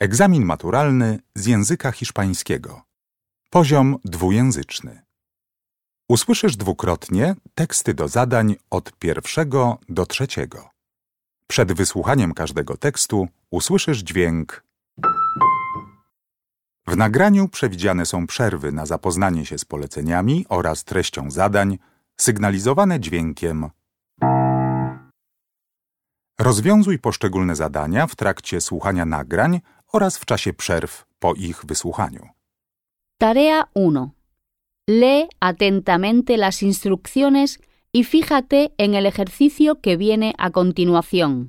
Egzamin maturalny z języka hiszpańskiego. Poziom dwujęzyczny. Usłyszysz dwukrotnie teksty do zadań od 1 do 3. Przed wysłuchaniem każdego tekstu usłyszysz dźwięk. W nagraniu przewidziane są przerwy na zapoznanie się z poleceniami oraz treścią zadań, sygnalizowane dźwiękiem. Rozwiązuj poszczególne zadania w trakcie słuchania nagrań oraz w czasie przerw po ich wysłuchaniu. Tarea 1. Lee atentamente las instrucciones y fíjate en el ejercicio que viene a continuación.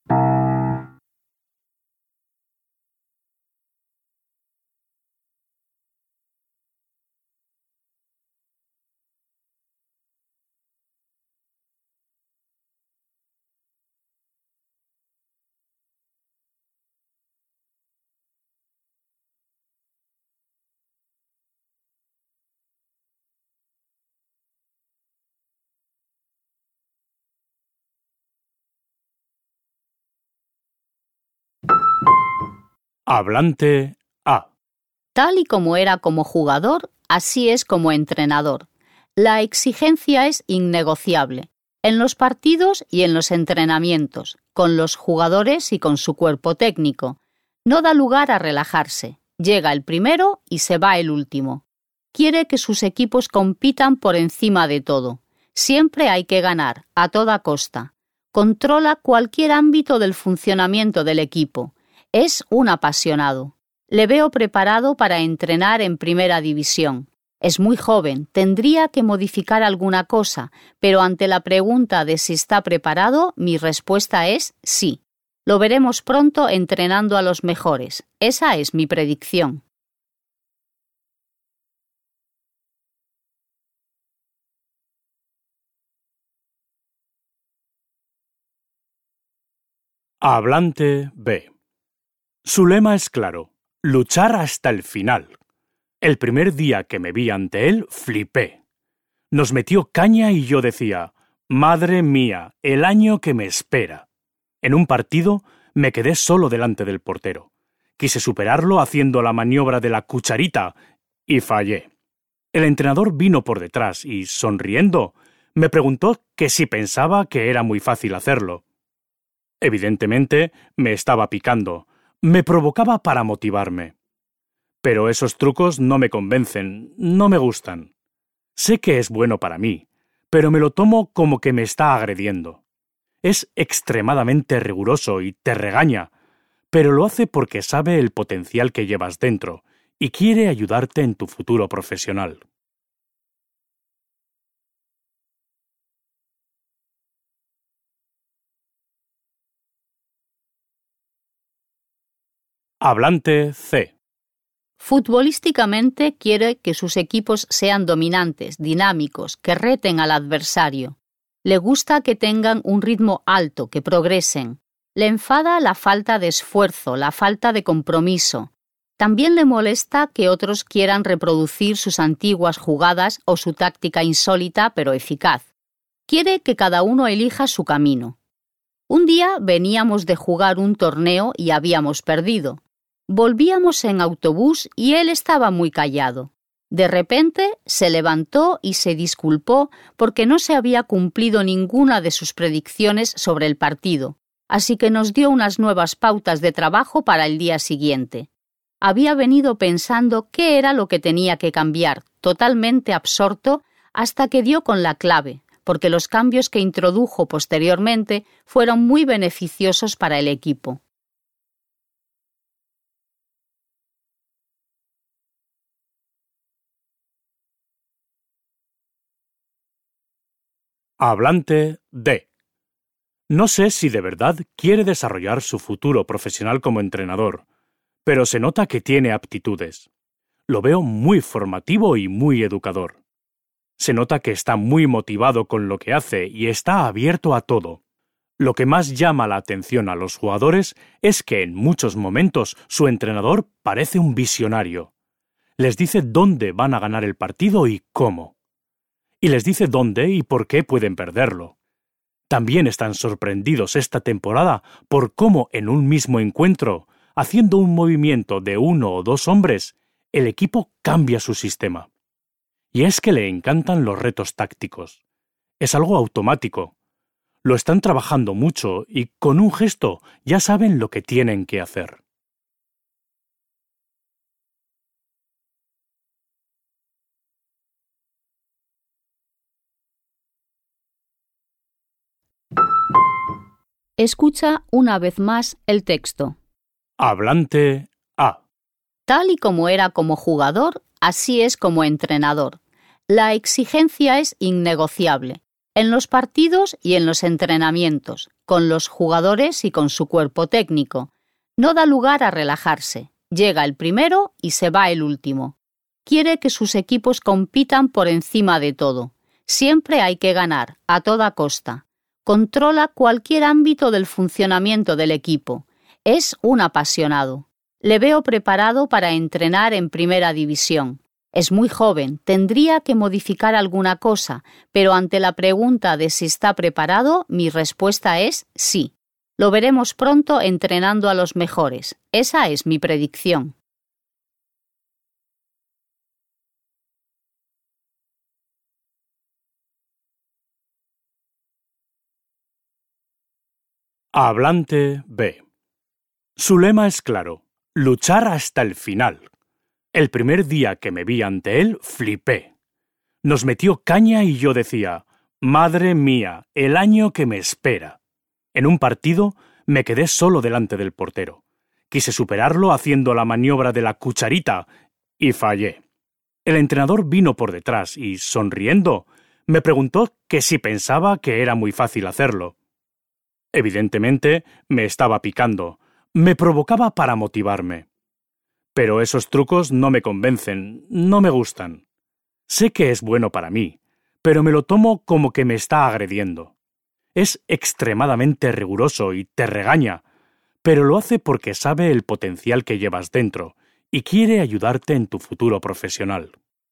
Hablante A. Tal y como era como jugador, así es como entrenador. La exigencia es innegociable, en los partidos y en los entrenamientos, con los jugadores y con su cuerpo técnico. No da lugar a relajarse. Llega el primero y se va el último. Quiere que sus equipos compitan por encima de todo. Siempre hay que ganar, a toda costa. Controla cualquier ámbito del funcionamiento del equipo. Es un apasionado. Le veo preparado para entrenar en primera división. Es muy joven, tendría que modificar alguna cosa, pero ante la pregunta de si está preparado, mi respuesta es sí. Lo veremos pronto entrenando a los mejores. Esa es mi predicción. Hablante B. Su lema es claro: luchar hasta el final. El primer día que me vi ante él, flipé. Nos metió caña y yo decía: madre mía, el año que me espera. En un partido me quedé solo delante del portero. Quise superarlo haciendo la maniobra de la cucharita y fallé. El entrenador vino por detrás y, sonriendo, me preguntó que si pensaba que era muy fácil hacerlo. Evidentemente, me estaba picando. Me provocaba para motivarme. Pero esos trucos no me convencen, no me gustan. Sé que es bueno para mí, pero me lo tomo como que me está agrediendo. Es extremadamente riguroso y te regaña, pero lo hace porque sabe el potencial que llevas dentro y quiere ayudarte en tu futuro profesional. Hablante C. Futbolísticamente quiere que sus equipos sean dominantes, dinámicos, que reten al adversario. Le gusta que tengan un ritmo alto, que progresen. Le enfada la falta de esfuerzo, la falta de compromiso. También le molesta que otros quieran reproducir sus antiguas jugadas o su táctica insólita pero eficaz. Quiere que cada uno elija su camino. Un día veníamos de jugar un torneo y habíamos perdido. Volvíamos en autobús y él estaba muy callado. De repente se levantó y se disculpó porque no se había cumplido ninguna de sus predicciones sobre el partido, así que nos dio unas nuevas pautas de trabajo para el día siguiente. Había venido pensando qué era lo que tenía que cambiar, totalmente absorto, hasta que dio con la clave, porque los cambios que introdujo posteriormente fueron muy beneficiosos para el equipo. Hablante D. No sé si de verdad quiere desarrollar su futuro profesional como entrenador, pero se nota que tiene aptitudes. Lo veo muy formativo y muy educador. Se nota que está muy motivado con lo que hace y está abierto a todo. Lo que más llama la atención a los jugadores es que en muchos momentos su entrenador parece un visionario. Les dice dónde van a ganar el partido y cómo. Y les dice dónde y por qué pueden perderlo. También están sorprendidos esta temporada por cómo en un mismo encuentro haciendo un movimiento de 1 o 2 hombres, el equipo cambia su sistema. Y es que le encantan los retos tácticos. Es algo automático. Lo están trabajando mucho y con un gesto ya saben lo que tienen que hacer. Escucha una vez más el texto. Hablante A. Tal y como era como jugador, así es como entrenador. La exigencia es innegociable, en los partidos y en los entrenamientos, con los jugadores y con su cuerpo técnico. No da lugar a relajarse. Llega el primero y se va el último. Quiere que sus equipos compitan por encima de todo. Siempre hay que ganar, a toda costa. Controla cualquier ámbito del funcionamiento del equipo. Es un apasionado. Le veo preparado para entrenar en primera división. Es muy joven, tendría que modificar alguna cosa, pero ante la pregunta de si está preparado, mi respuesta es sí. Lo veremos pronto entrenando a los mejores. Esa es mi predicción. Hablante B. Su lema es claro: luchar hasta el final. El primer día que me vi ante él, flipé. Nos metió caña y yo decía: madre mía, el año que me espera. En un partido me quedé solo delante del portero. Quise superarlo haciendo la maniobra de la cucharita y fallé. El entrenador vino por detrás y, sonriendo, me preguntó que si pensaba que era muy fácil hacerlo. Evidentemente, me estaba picando. Me provocaba para motivarme. Pero esos trucos no me convencen, no me gustan. Sé que es bueno para mí, pero me lo tomo como que me está agrediendo. Es extremadamente riguroso y te regaña, pero lo hace porque sabe el potencial que llevas dentro y quiere ayudarte en tu futuro profesional.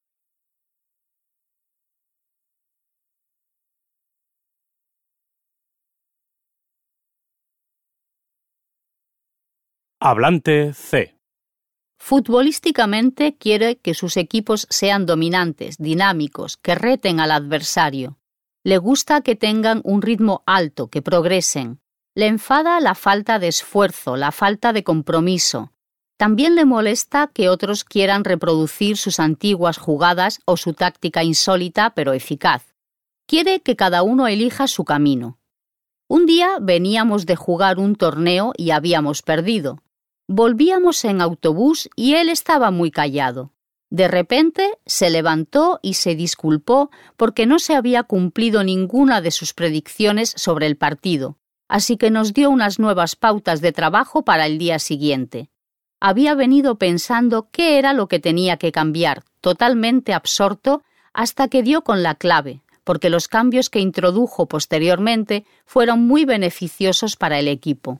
Hablante C. Futbolísticamente quiere que sus equipos sean dominantes, dinámicos, que reten al adversario. Le gusta que tengan un ritmo alto, que progresen. Le enfada la falta de esfuerzo, la falta de compromiso. También le molesta que otros quieran reproducir sus antiguas jugadas o su táctica insólita pero eficaz. Quiere que cada uno elija su camino. Un día veníamos de jugar un torneo y habíamos perdido. Volvíamos en autobús y él estaba muy callado. De repente se levantó y se disculpó porque no se había cumplido ninguna de sus predicciones sobre el partido, así que nos dio unas nuevas pautas de trabajo para el día siguiente. Había venido pensando qué era lo que tenía que cambiar, totalmente absorto, hasta que dio con la clave, porque los cambios que introdujo posteriormente fueron muy beneficiosos para el equipo.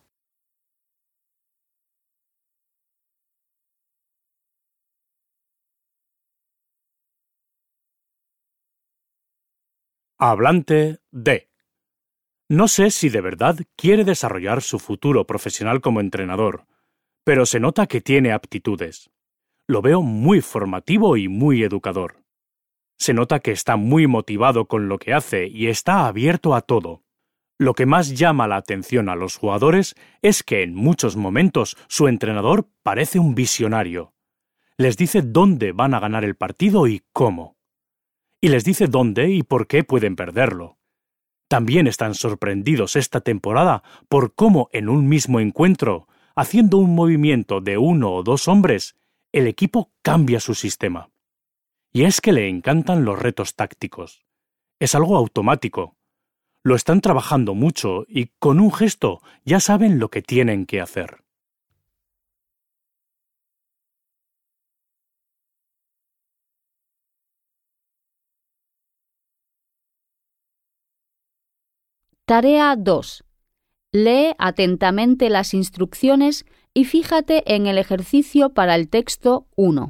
Hablante D. No sé si de verdad quiere desarrollar su futuro profesional como entrenador, pero se nota que tiene aptitudes. Lo veo muy formativo y muy educador. Se nota que está muy motivado con lo que hace y está abierto a todo. Lo que más llama la atención a los jugadores es que en muchos momentos su entrenador parece un visionario. Les dice dónde van a ganar el partido y cómo. Y les dice dónde y por qué pueden perderlo. También están sorprendidos esta temporada por cómo en un mismo encuentro, haciendo un movimiento de 1 o 2 hombres, el equipo cambia su sistema. Y es que le encantan los retos tácticos. Es algo automático. Lo están trabajando mucho y con un gesto ya saben lo que tienen que hacer. Tarea 2. Lee atentamente las instrucciones y fíjate en el ejercicio para el texto 1.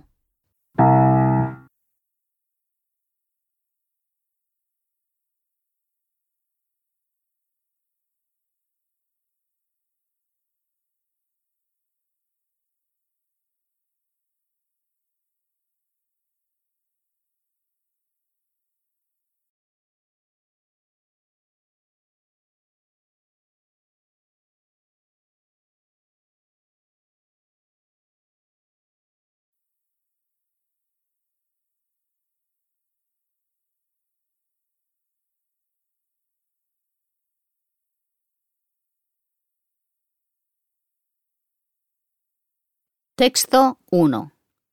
Texto 1.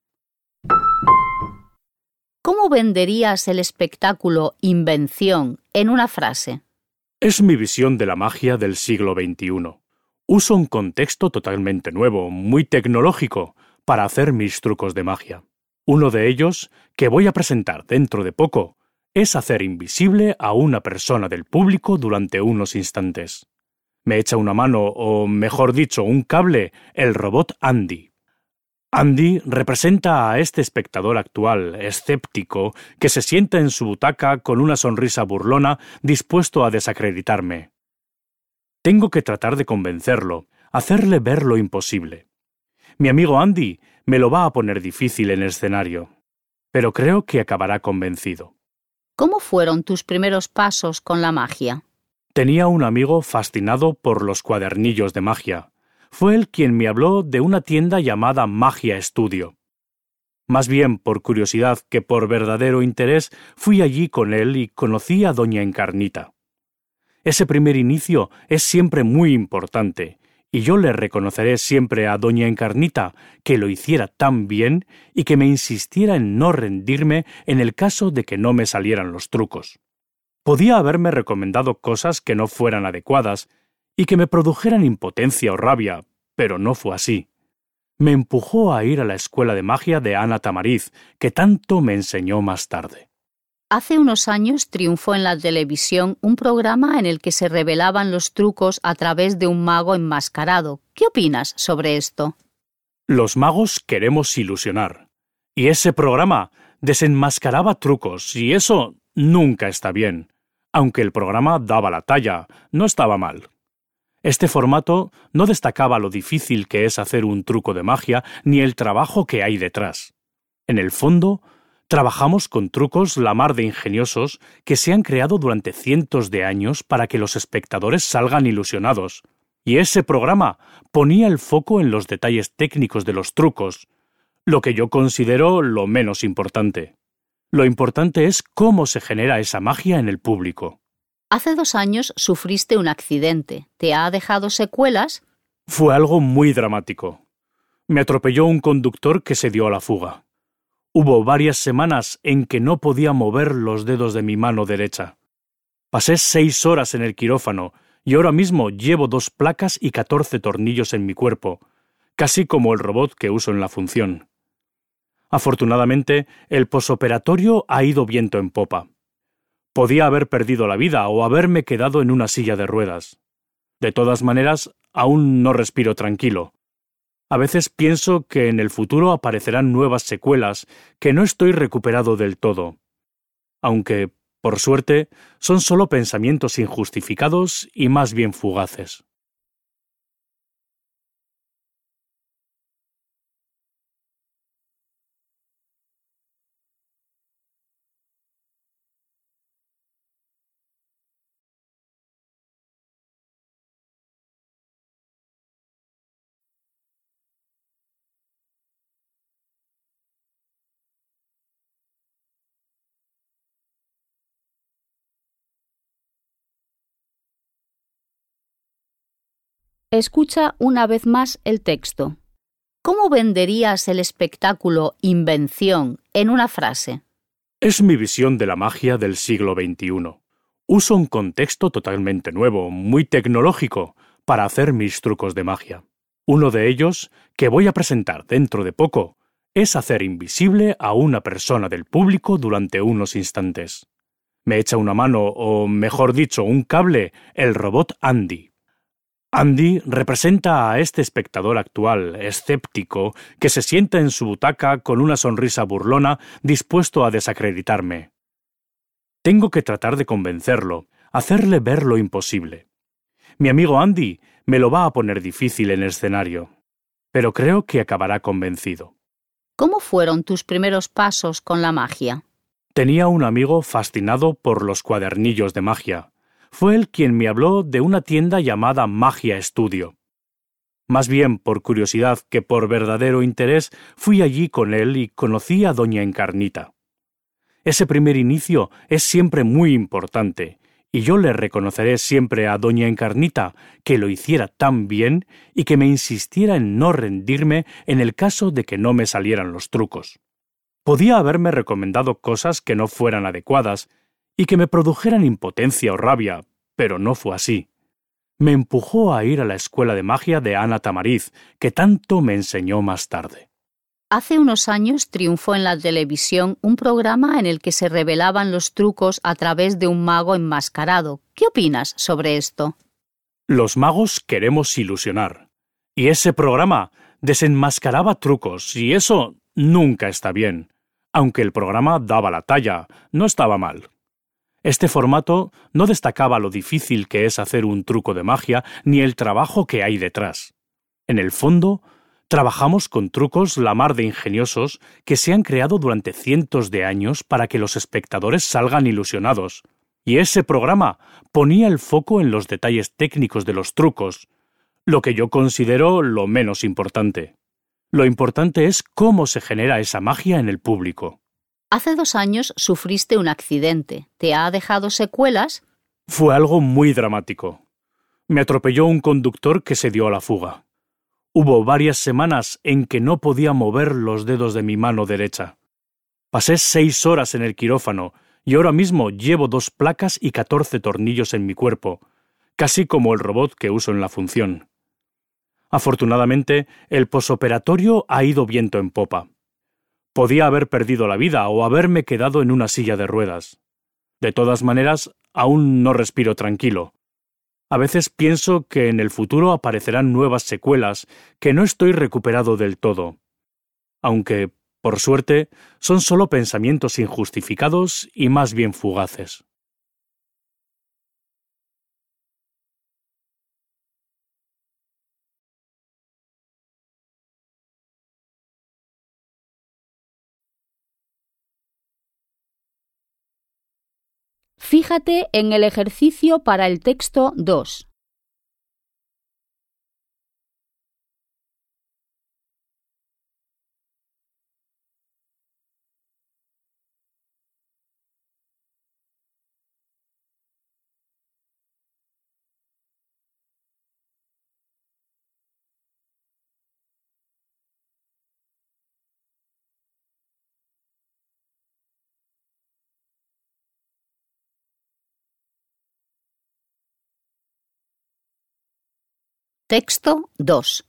¿Cómo venderías el espectáculo Invención en una frase? Es mi visión de la magia del siglo XXI. Uso un contexto totalmente nuevo, muy tecnológico, para hacer mis trucos de magia. Uno de ellos, que voy a presentar dentro de poco, es hacer invisible a una persona del público durante unos instantes. Me echa una mano, o mejor dicho, un cable, el robot Andy. Andy representa a este espectador actual, escéptico, que se sienta en su butaca con una sonrisa burlona, dispuesto a desacreditarme. Tengo que tratar de convencerlo, hacerle ver lo imposible. Mi amigo Andy me lo va a poner difícil en el escenario, pero creo que acabará convencido. ¿Cómo fueron tus primeros pasos con la magia? Tenía un amigo fascinado por los cuadernillos de magia. Fue él quien me habló de una tienda llamada Magia Studio. Más bien por curiosidad que por verdadero interés, fui allí con él y conocí a Doña Encarnita. Ese primer inicio es siempre muy importante, y yo le reconoceré siempre a Doña Encarnita que lo hiciera tan bien y que me insistiera en no rendirme en el caso de que no me salieran los trucos. Podía haberme recomendado cosas que no fueran adecuadas y que me produjeran impotencia o rabia, pero no fue así. Me empujó a ir a la escuela de magia de Ana Tamariz, que tanto me enseñó más tarde. Hace unos años triunfó en la televisión un programa en el que se revelaban los trucos a través de un mago enmascarado. ¿Qué opinas sobre esto? Los magos queremos ilusionar. Y ese programa desenmascaraba trucos, y eso nunca está bien. Aunque el programa daba la talla, no estaba mal. Este formato no destacaba lo difícil que es hacer un truco de magia ni el trabajo que hay detrás. En el fondo, trabajamos con trucos la mar de ingeniosos que se han creado durante cientos de años para que los espectadores salgan ilusionados. Y ese programa ponía el foco en los detalles técnicos de los trucos, lo que yo considero lo menos importante. Lo importante es cómo se genera esa magia en el público. Hace 2 años sufriste un accidente. ¿Te ha dejado secuelas? Fue algo muy dramático. Me atropelló un conductor que se dio a la fuga. Hubo varias semanas en que no podía mover los dedos de mi mano derecha. Pasé 6 horas en el quirófano y ahora mismo llevo 2 placas y 14 tornillos en mi cuerpo, casi como el robot que uso en la función. Afortunadamente, el posoperatorio ha ido viento en popa. Podía haber perdido la vida o haberme quedado en una silla de ruedas. De todas maneras, aún no respiro tranquilo. A veces pienso que en el futuro aparecerán nuevas secuelas, que no estoy recuperado del todo. Aunque, por suerte, son solo pensamientos injustificados y más bien fugaces. Escucha una vez más el texto. ¿Cómo venderías el espectáculo Invención en una frase? Es mi visión de la magia del siglo XXI. Uso un contexto totalmente nuevo, muy tecnológico, para hacer mis trucos de magia. Uno de ellos, que voy a presentar dentro de poco, es hacer invisible a una persona del público durante unos instantes. Me echa una mano, o mejor dicho, un cable, el robot Andy. Andy representa a este espectador actual, escéptico, que se sienta en su butaca con una sonrisa burlona, dispuesto a desacreditarme. Tengo que tratar de convencerlo, hacerle ver lo imposible. Mi amigo Andy me lo va a poner difícil en el escenario, pero creo que acabará convencido. ¿Cómo fueron tus primeros pasos con la magia? Tenía un amigo fascinado por los cuadernillos de magia. Fue él quien me habló de una tienda llamada Magia Studio. Más bien por curiosidad que por verdadero interés, fui allí con él y conocí a Doña Encarnita. Ese primer inicio es siempre muy importante, y yo le reconoceré siempre a doña Encarnita que lo hiciera tan bien y que me insistiera en no rendirme en el caso de que no me salieran los trucos. Podía haberme recomendado cosas que no fueran adecuadas y que me produjeran impotencia o rabia, pero no fue así. Me empujó a ir a la escuela de magia de Ana Tamariz, que tanto me enseñó más tarde. Hace unos años triunfó en la televisión un programa en el que se revelaban los trucos a través de un mago enmascarado. ¿Qué opinas sobre esto? Los magos queremos ilusionar. Y ese programa desenmascaraba trucos, y eso nunca está bien. Aunque el programa daba la talla, no estaba mal. Este formato no destacaba lo difícil que es hacer un truco de magia ni el trabajo que hay detrás. En el fondo, trabajamos con trucos la mar de ingeniosos que se han creado durante cientos de años para que los espectadores salgan ilusionados. Y ese programa ponía el foco en los detalles técnicos de los trucos, lo que yo considero lo menos importante. Lo importante es cómo se genera esa magia en el público. Hace 2 años sufriste un accidente. ¿Te ha dejado secuelas? Fue algo muy dramático. Me atropelló un conductor que se dio a la fuga. Hubo varias semanas en que no podía mover los dedos de mi mano derecha. Pasé 6 horas en el quirófano y ahora mismo llevo 2 placas y 14 tornillos en mi cuerpo, casi como el robot que uso en la función. Afortunadamente, el posoperatorio ha ido viento en popa. Podía haber perdido la vida o haberme quedado en una silla de ruedas. De todas maneras, aún no respiro tranquilo. A veces pienso que en el futuro aparecerán nuevas secuelas, que no estoy recuperado del todo. Aunque, por suerte, son solo pensamientos injustificados y más bien fugaces. Fíjate en el ejercicio para el texto 2. Texto 2.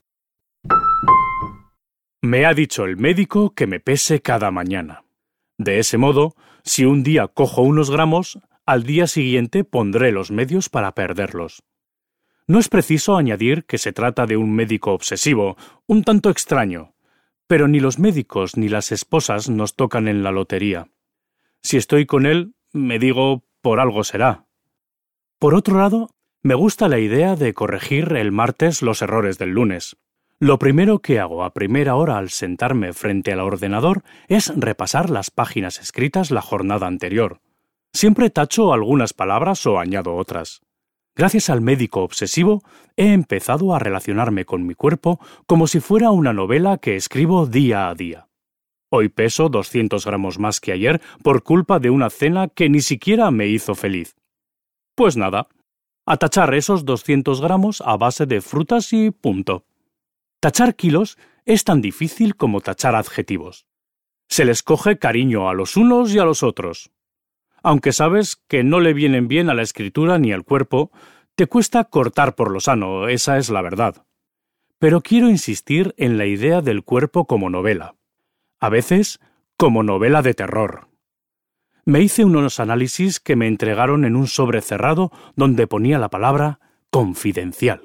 Me ha dicho el médico que me pese cada mañana. De ese modo, si un día cojo unos gramos, al día siguiente pondré los medios para perderlos. No es preciso añadir que se trata de un médico obsesivo, un tanto extraño, pero ni los médicos ni las esposas nos tocan en la lotería. Si estoy con él, me digo, por algo será. Por otro lado, me gusta la idea de corregir el martes los errores del lunes. Lo primero que hago a primera hora al sentarme frente al ordenador es repasar las páginas escritas la jornada anterior. Siempre tacho algunas palabras o añado otras. Gracias al médico obsesivo, he empezado a relacionarme con mi cuerpo como si fuera una novela que escribo día a día. Hoy peso 200 gramos más que ayer por culpa de una cena que ni siquiera me hizo feliz. Pues nada, a tachar esos 200 gramos a base de frutas y punto. Tachar kilos es tan difícil como tachar adjetivos. Se les coge cariño a los unos y a los otros. Aunque sabes que no le vienen bien a la escritura ni al cuerpo, te cuesta cortar por lo sano, esa es la verdad. Pero quiero insistir en la idea del cuerpo como novela. A veces, como novela de terror. Me hice unos análisis que me entregaron en un sobre cerrado donde ponía la palabra confidencial.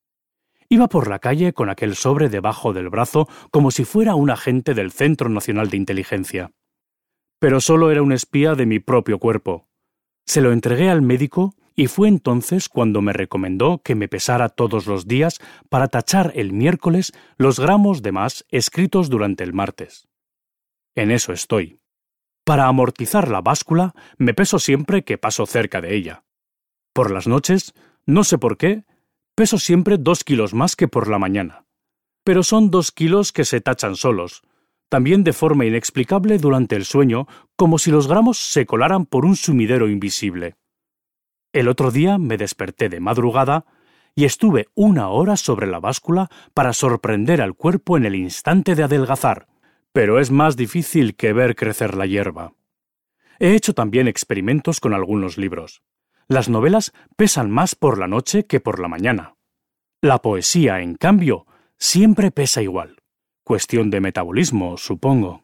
Iba por la calle con aquel sobre debajo del brazo como si fuera un agente del Centro Nacional de Inteligencia. Pero solo era un espía de mi propio cuerpo. Se lo entregué al médico y fue entonces cuando me recomendó que me pesara todos los días para tachar el miércoles los gramos de más escritos durante el martes. En eso estoy. Para amortizar la báscula, me peso siempre que paso cerca de ella. Por las noches, no sé por qué, peso siempre 2 kilos más que por la mañana. Pero son 2 kilos que se tachan solos, también de forma inexplicable durante el sueño, como si los gramos se colaran por un sumidero invisible. El otro día me desperté de madrugada y estuve 1 hora sobre la báscula para sorprender al cuerpo en el instante de adelgazar, pero es más difícil que ver crecer la hierba. He hecho también experimentos con algunos libros. Las novelas pesan más por la noche que por la mañana. La poesía, en cambio, siempre pesa igual. Cuestión de metabolismo, supongo.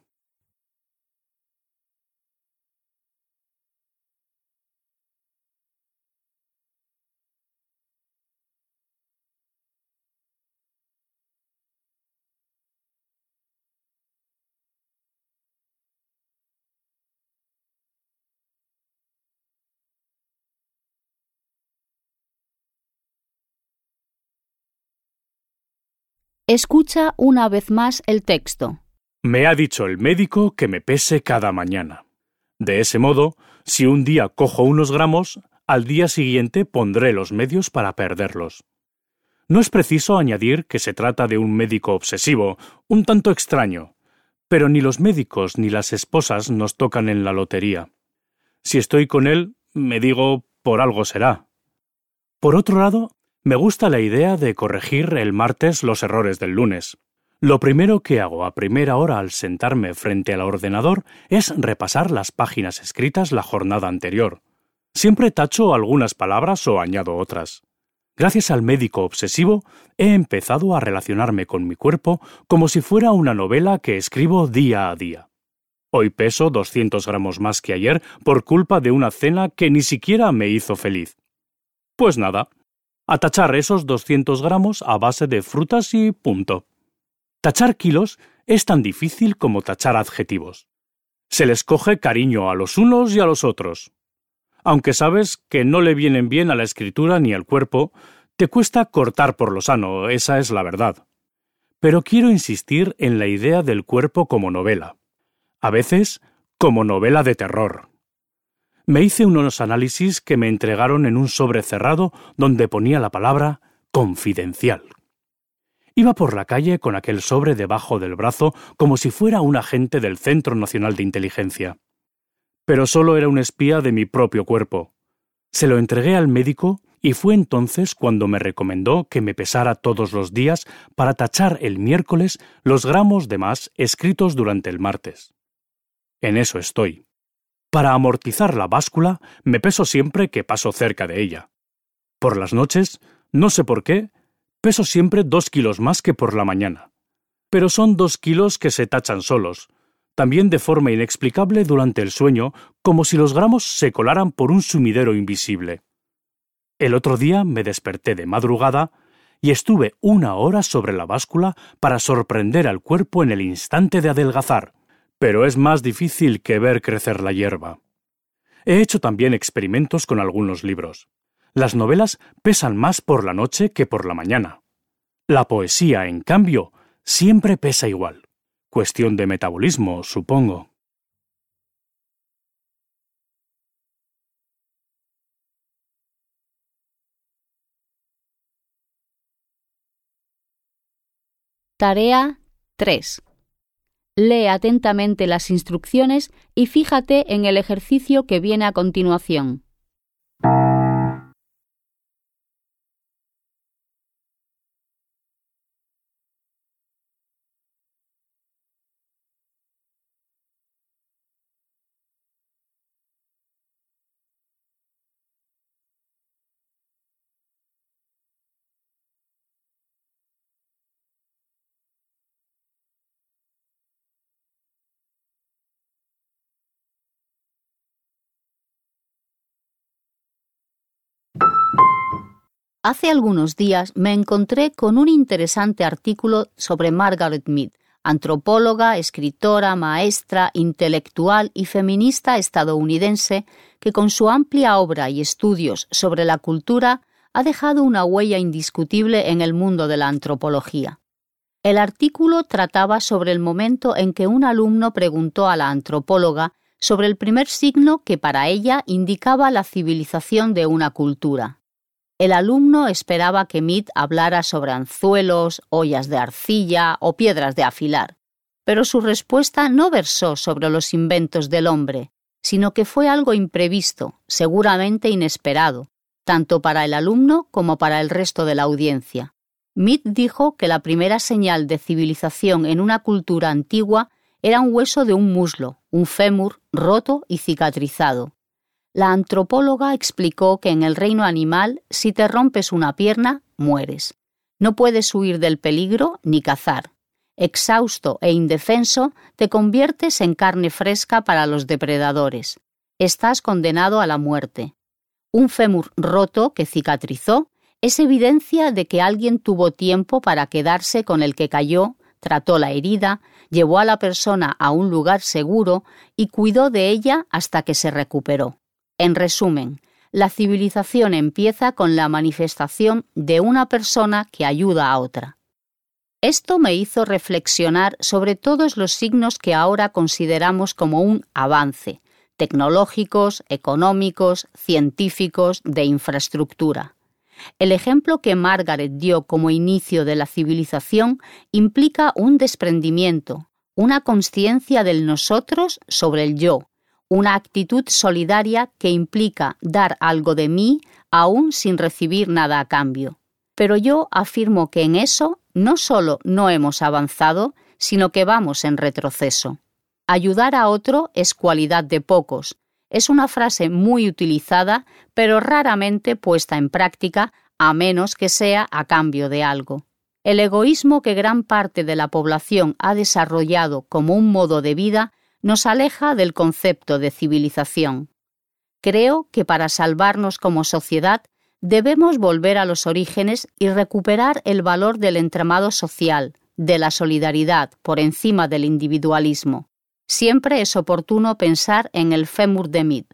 Escucha una vez más el texto. Me ha dicho el médico que me pese cada mañana. De ese modo, si un día cojo unos gramos, al día siguiente pondré los medios para perderlos. No es preciso añadir que se trata de un médico obsesivo, un tanto extraño, pero ni los médicos ni las esposas nos tocan en la lotería. Si estoy con él, me digo, por algo será. Por otro lado, me gusta la idea de corregir el martes los errores del lunes. Lo primero que hago a primera hora al sentarme frente al ordenador es repasar las páginas escritas la jornada anterior. Siempre tacho algunas palabras o añado otras. Gracias al médico obsesivo, he empezado a relacionarme con mi cuerpo como si fuera una novela que escribo día a día. Hoy peso 200 gramos más que ayer por culpa de una cena que ni siquiera me hizo feliz. Pues nada, a tachar esos 200 gramos a base de frutas y punto. Tachar kilos es tan difícil como tachar adjetivos. Se les coge cariño a los unos y a los otros. Aunque sabes que no le vienen bien a la escritura ni al cuerpo, te cuesta cortar por lo sano, esa es la verdad. Pero quiero insistir en la idea del cuerpo como novela. A veces, como novela de terror. Me hice unos análisis que me entregaron en un sobre cerrado donde ponía la palabra confidencial. Iba por la calle con aquel sobre debajo del brazo como si fuera un agente del Centro Nacional de Inteligencia. Pero solo era un espía de mi propio cuerpo. Se lo entregué al médico y fue entonces cuando me recomendó que me pesara todos los días para tachar el miércoles los gramos de más escritos durante el martes. En eso estoy. Para amortizar la báscula, me peso siempre que paso cerca de ella. Por las noches, no sé por qué, peso siempre 2 kilos más que por la mañana. Pero son 2 kilos que se tachan solos, también de forma inexplicable durante el sueño, como si los gramos se colaran por un sumidero invisible. El otro día me desperté de madrugada y estuve 1 hora sobre la báscula para sorprender al cuerpo en el instante de adelgazar, pero es más difícil que ver crecer la hierba. He hecho también experimentos con algunos libros. Las novelas pesan más por la noche que por la mañana. La poesía, en cambio, siempre pesa igual. Cuestión de metabolismo, supongo. Tarea 3. Lee atentamente las instrucciones y fíjate en el ejercicio que viene a continuación. Hace algunos días me encontré con un interesante artículo sobre Margaret Mead, antropóloga, escritora, maestra, intelectual y feminista estadounidense que con su amplia obra y estudios sobre la cultura ha dejado una huella indiscutible en el mundo de la antropología. El artículo trataba sobre el momento en que un alumno preguntó a la antropóloga sobre el primer signo que para ella indicaba la civilización de una cultura. El alumno esperaba que Mead hablara sobre anzuelos, ollas de arcilla o piedras de afilar, pero su respuesta no versó sobre los inventos del hombre, sino que fue algo imprevisto, seguramente inesperado, tanto para el alumno como para el resto de la audiencia. Mead dijo que la primera señal de civilización en una cultura antigua era un hueso de un muslo, un fémur, roto y cicatrizado. La antropóloga explicó que en el reino animal, si te rompes una pierna, mueres. No puedes huir del peligro ni cazar. Exhausto e indefenso, te conviertes en carne fresca para los depredadores. Estás condenado a la muerte. Un fémur roto que cicatrizó es evidencia de que alguien tuvo tiempo para quedarse con el que cayó, trató la herida, llevó a la persona a un lugar seguro y cuidó de ella hasta que se recuperó. En resumen, la civilización empieza con la manifestación de una persona que ayuda a otra. Esto me hizo reflexionar sobre todos los signos que ahora consideramos como un avance, tecnológicos, económicos, científicos, de infraestructura. El ejemplo que Margaret dio como inicio de la civilización implica un desprendimiento, una consciencia del nosotros sobre el yo, una actitud solidaria que implica dar algo de mí aún sin recibir nada a cambio. Pero yo afirmo que en eso no solo no hemos avanzado, sino que vamos en retroceso. Ayudar a otro es cualidad de pocos. Es una frase muy utilizada, pero raramente puesta en práctica, a menos que sea a cambio de algo. El egoísmo que gran parte de la población ha desarrollado como un modo de vida nos aleja del concepto de civilización. Creo que para salvarnos como sociedad debemos volver a los orígenes y recuperar el valor del entramado social, de la solidaridad por encima del individualismo. Siempre es oportuno pensar en el fémur de Mead.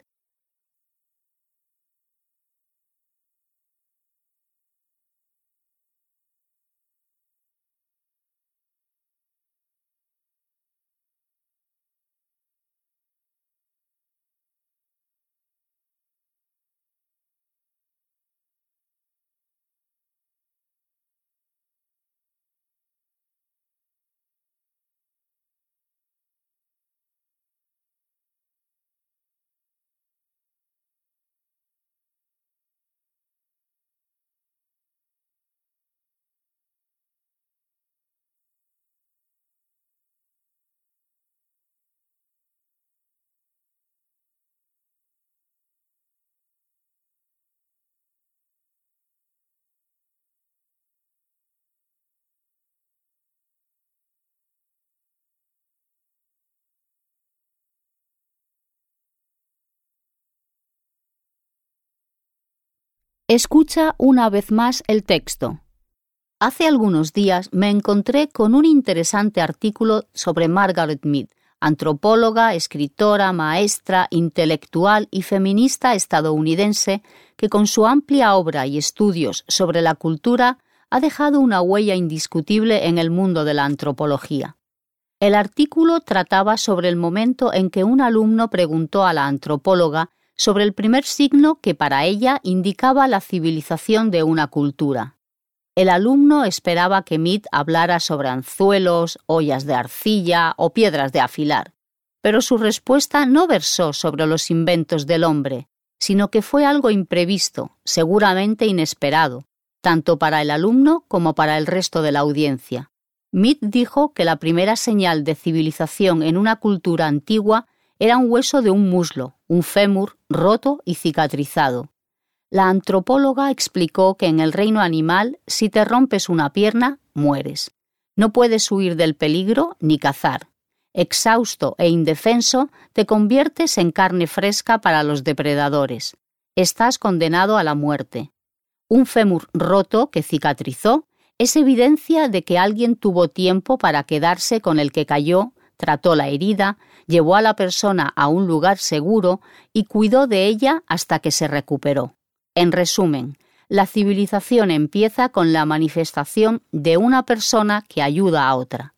Escucha una vez más el texto. Hace algunos días me encontré con un interesante artículo sobre Margaret Mead, antropóloga, escritora, maestra, intelectual y feminista estadounidense que con su amplia obra y estudios sobre la cultura ha dejado una huella indiscutible en el mundo de la antropología. El artículo trataba sobre el momento en que un alumno preguntó a la antropóloga sobre el primer signo que para ella indicaba la civilización de una cultura. El alumno esperaba que Mead hablara sobre anzuelos, ollas de arcilla o piedras de afilar, pero su respuesta no versó sobre los inventos del hombre, sino que fue algo imprevisto, seguramente inesperado, tanto para el alumno como para el resto de la audiencia. Mead dijo que la primera señal de civilización en una cultura antigua era un hueso de un muslo, un fémur, roto y cicatrizado. La antropóloga explicó que en el reino animal, si te rompes una pierna, mueres. No puedes huir del peligro ni cazar. Exhausto e indefenso, te conviertes en carne fresca para los depredadores. Estás condenado a la muerte. Un fémur roto que cicatrizó es evidencia de que alguien tuvo tiempo para quedarse con el que cayó, trató la herida, llevó a la persona a un lugar seguro y cuidó de ella hasta que se recuperó. En resumen, la civilización empieza con la manifestación de una persona que ayuda a otra.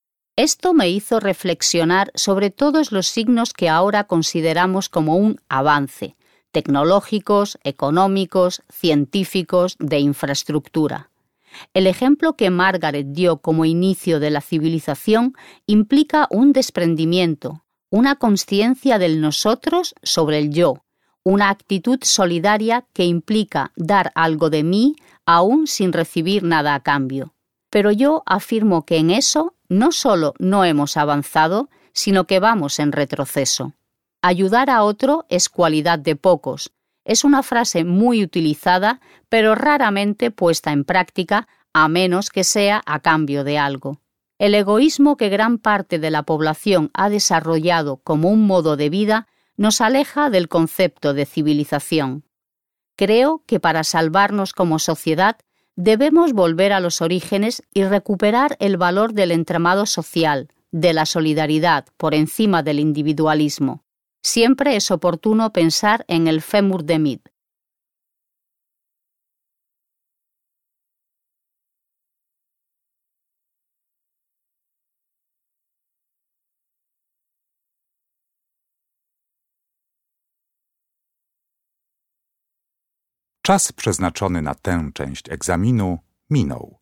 Esto me hizo reflexionar sobre todos los signos que ahora consideramos como un avance, tecnológicos, económicos, científicos, de infraestructura. El ejemplo que Margaret dio como inicio de la civilización implica un desprendimiento, una consciencia del nosotros sobre el yo, una actitud solidaria que implica dar algo de mí aún sin recibir nada a cambio. Pero yo afirmo que en eso no solo no hemos avanzado, sino que vamos en retroceso. Ayudar a otro es cualidad de pocos. Es una frase muy utilizada, pero raramente puesta en práctica, a menos que sea a cambio de algo. El egoísmo que gran parte de la población ha desarrollado como un modo de vida nos aleja del concepto de civilización. Creo que para salvarnos como sociedad debemos volver a los orígenes y recuperar el valor del entramado social, de la solidaridad por encima del individualismo. Siempre es oportuno pensar en el fémur de Mead. Czas przeznaczony na tę część egzaminu minął.